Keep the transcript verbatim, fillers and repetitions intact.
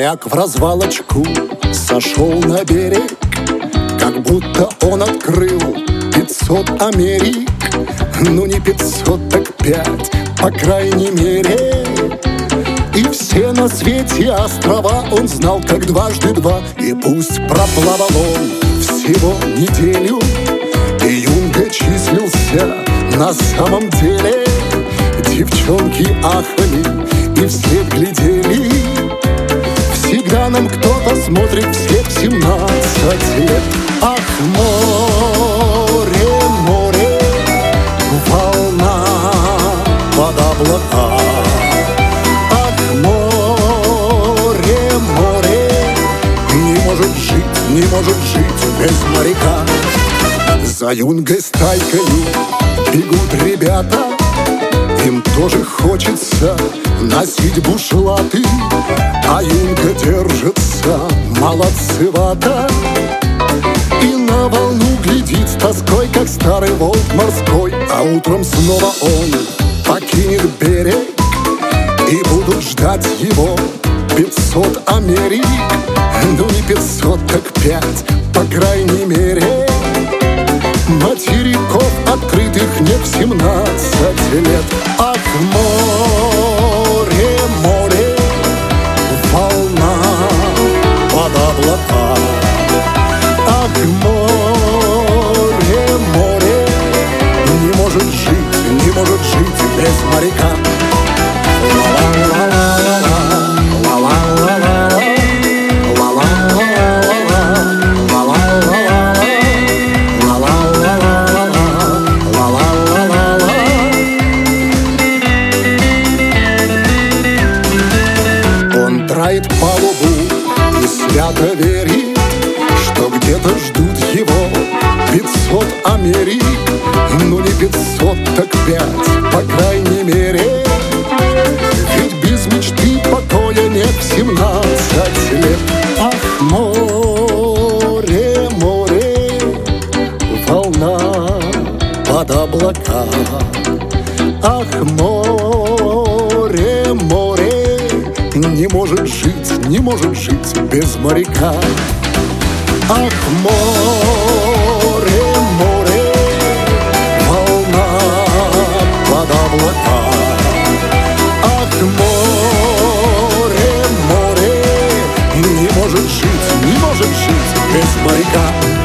Моряк в развалочку сошел на берег, как будто он открыл пятьсот Америк. Ну не пятьсот, так пять, по крайней мере. И все на свете острова он знал как дважды два. И пусть проплавал он всего неделю, и юнга числился на самом деле. Девчонки ахали и вслед глядели. Всегда нам кто-то смотрит вслед в семнадцать лет. Ах, море, море, волна под облака. Ах, море, море, не может жить, не может жить без моряка. За юнгой стайкою бегут ребята, им тоже хочется носить бушлаты, а юнга держится молодцевато и на волну глядит с тоской, как старый волк морской. А утром снова он покинет берег, и будут ждать его пятьсот Америк. Ну не пятьсот, так пять, по крайней мере. Материков открытых нет в семнадцать лет. Ах, море, море, волна под облака. Ах, море, море, не может жить, не может жить без моряка. Тает палубу и свято верит, что где-то ждут его пятьсот Америк. Ну не пятьсот, так пять, по крайней мере. Ведь без мечты покоя нет в семнадцать лет. Ах, море, море, волна под облака. Ах, море, море, не может жить, не может жить без моряка. Ах, море, море, волна под облака. Ах, море, море, не может жить, не может жить без моряка.